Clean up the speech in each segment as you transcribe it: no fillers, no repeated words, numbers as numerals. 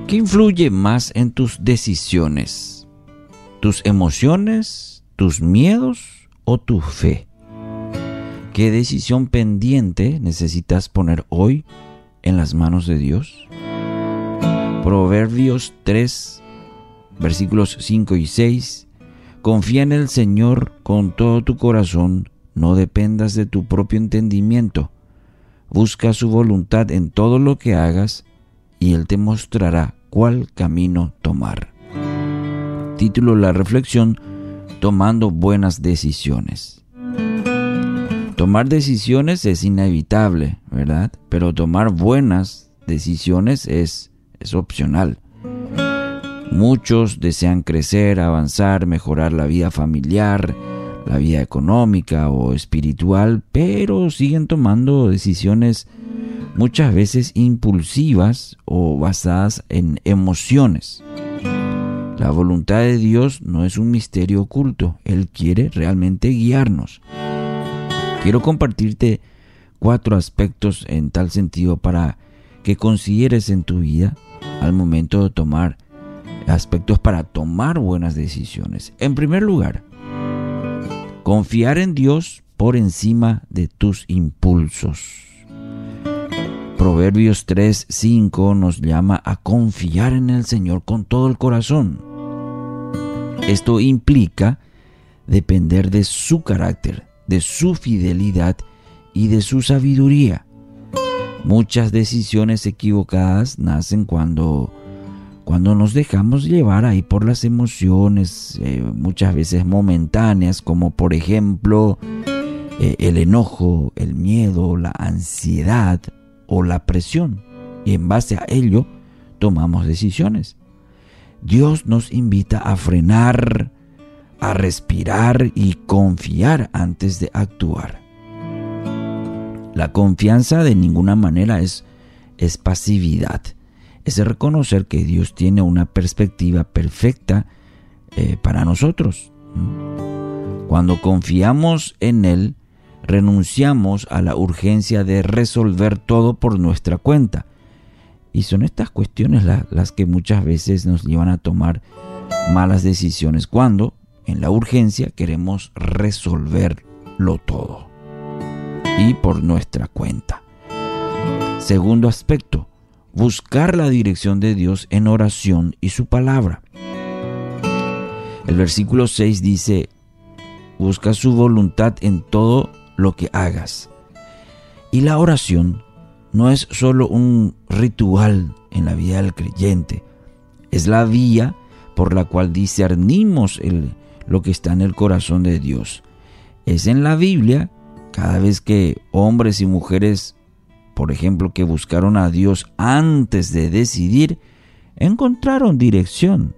¿Qué influye más en tus decisiones? ¿Tus emociones, tus miedos o tu fe? ¿Qué decisión pendiente necesitas poner hoy en las manos de Dios? Proverbios 3, versículos 5 y 6. Confía en el Señor con todo tu corazón, no dependas de tu propio entendimiento. Busca su voluntad en todo lo que hagas y Él te mostrará cuál camino tomar. Título de la reflexión: tomando buenas decisiones. Tomar decisiones es inevitable, ¿verdad? Pero tomar buenas decisiones es opcional. Muchos desean crecer, avanzar, mejorar la vida familiar, la vida económica o espiritual, pero siguen tomando decisiones muchas veces impulsivas o basadas en emociones. La voluntad de Dios no es un misterio oculto. Él quiere realmente guiarnos. Quiero compartirte 4 aspectos en tal sentido para que consideres en tu vida al momento de tomar aspectos para tomar buenas decisiones. En primer lugar, confiar en Dios por encima de tus impulsos. Proverbios 3:5 nos llama a confiar en el Señor con todo el corazón. Esto implica depender de su carácter, de su fidelidad y de su sabiduría. Muchas decisiones equivocadas nacen cuando nos dejamos llevar ahí por las emociones, muchas veces momentáneas, como por ejemplo el enojo, el miedo, la ansiedad o la presión. Y en base a ello tomamos decisiones. Dios nos invita a frenar, a respirar y confiar antes de actuar. La confianza de ninguna manera es pasividad. Es reconocer que Dios tiene una perspectiva perfecta para nosotros. Cuando confiamos en Él, renunciamos a la urgencia de resolver todo por nuestra cuenta. Y son estas cuestiones las que muchas veces nos llevan a tomar malas decisiones, cuando en la urgencia queremos resolverlo todo y por nuestra cuenta. Segundo aspecto: buscar la dirección de Dios en oración y su palabra. El versículo 6 dice: busca su voluntad en todo lo que hagas. Y la oración no es solo un ritual en la vida del creyente, es la vía por la cual discernimos lo que está en el corazón de Dios. Es en la Biblia, cada vez que hombres y mujeres, por ejemplo, que buscaron a Dios antes de decidir, encontraron dirección.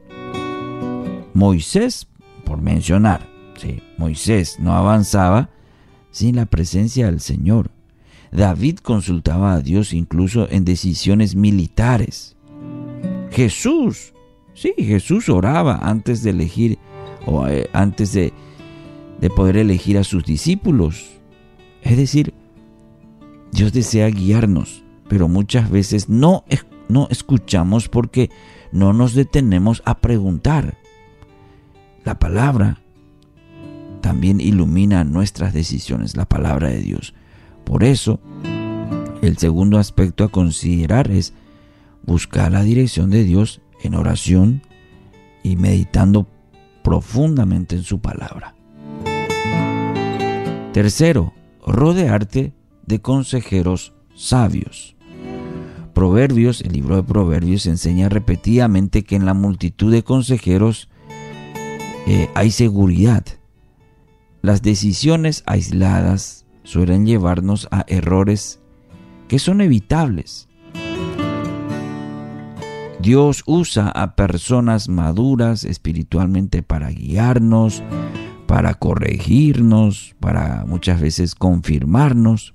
Moisés, por mencionar, Moisés no avanzaba sin la presencia del Señor. David consultaba a Dios incluso en decisiones militares. Jesús oraba antes de elegir o antes de poder elegir a sus discípulos. Es decir, Dios desea guiarnos, pero muchas veces no escuchamos porque no nos detenemos a preguntar. La palabra también ilumina nuestras decisiones, la palabra de Dios. Por eso, el segundo aspecto a considerar es buscar la dirección de Dios en oración y meditando profundamente en su palabra. Tercero, rodearte de consejeros sabios. El libro de Proverbios enseña repetidamente que en la multitud de consejeros hay seguridad. Las decisiones aisladas suelen llevarnos a errores que son evitables. Dios usa a personas maduras espiritualmente para guiarnos, para corregirnos, para muchas veces confirmarnos.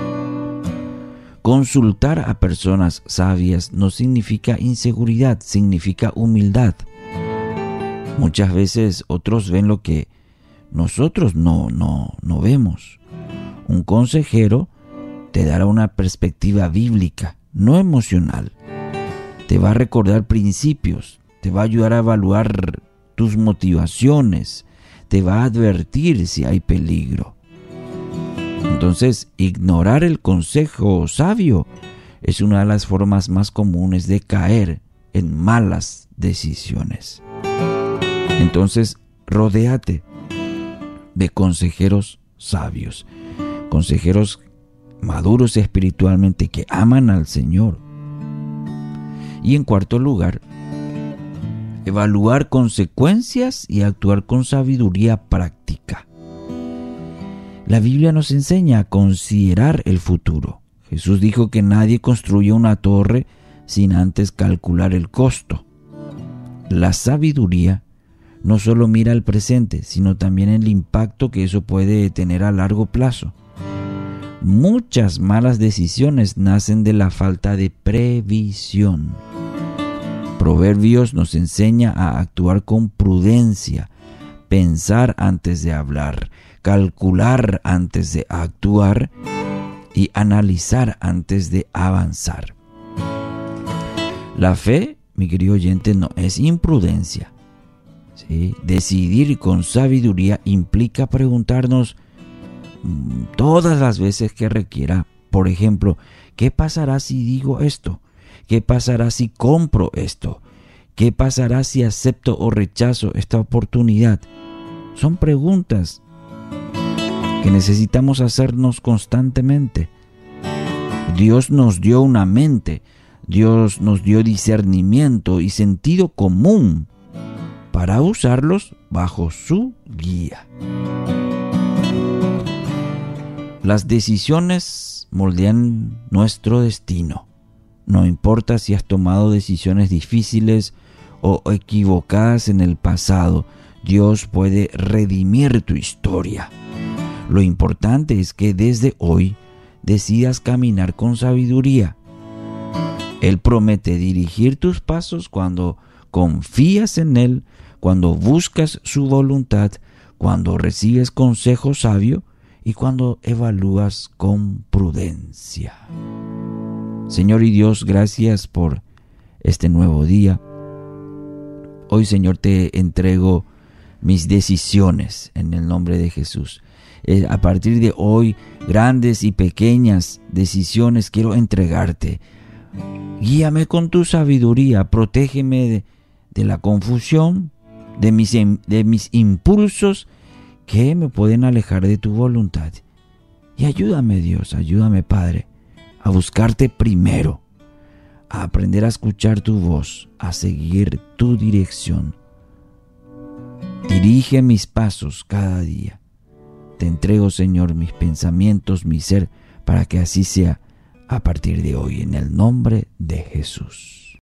Consultar a personas sabias no significa inseguridad, significa humildad. Muchas veces otros ven lo que nosotros no vemos. Un consejero te dará una perspectiva bíblica, no emocional. te va a recordar principios, te va a ayudar a evaluar tus motivaciones, te va a advertir si hay peligro. Entonces, ignorar el consejo sabio es una de las formas más comunes de caer en malas decisiones. Entonces, rodéate de consejeros sabios, consejeros maduros espiritualmente que aman al Señor. Y en cuarto lugar, evaluar consecuencias y actuar con sabiduría práctica. La Biblia nos enseña a considerar el futuro. Jesús dijo que nadie construye una torre sin antes calcular el costo. La sabiduría no solo mira al presente, sino también el impacto que eso puede tener a largo plazo. Muchas malas decisiones nacen de la falta de previsión. Proverbios nos enseña a actuar con prudencia, pensar antes de hablar, calcular antes de actuar y analizar antes de avanzar. La fe, mi querido oyente, no es imprudencia. ¿Sí? Decidir con sabiduría implica preguntarnos todas las veces que requiera. Por ejemplo, ¿qué pasará si digo esto? ¿Qué pasará si compro esto? ¿Qué pasará si acepto o rechazo esta oportunidad? Son preguntas que necesitamos hacernos constantemente. Dios nos dio una mente, Dios nos dio discernimiento y sentido común para usarlos bajo su guía. Las decisiones moldean nuestro destino. No importa si has tomado decisiones difíciles o equivocadas en el pasado, Dios puede redimir tu historia. Lo importante es que desde hoy decidas caminar con sabiduría. Él promete dirigir tus pasos cuando confías en Él, cuando buscas su voluntad, cuando recibes consejo sabio y cuando evalúas con prudencia. Señor y Dios, gracias por este nuevo día. Hoy, Señor, te entrego mis decisiones en el nombre de Jesús. A partir de hoy, grandes y pequeñas decisiones quiero entregarte. Guíame con tu sabiduría, protégeme de la confusión, de mis impulsos que me pueden alejar de tu voluntad. Y ayúdame, Dios, ayúdame, Padre, a buscarte primero, a aprender a escuchar tu voz, a seguir tu dirección. Dirige mis pasos cada día. Te entrego, Señor, mis pensamientos, mi ser, para que así sea a partir de hoy, en el nombre de Jesús.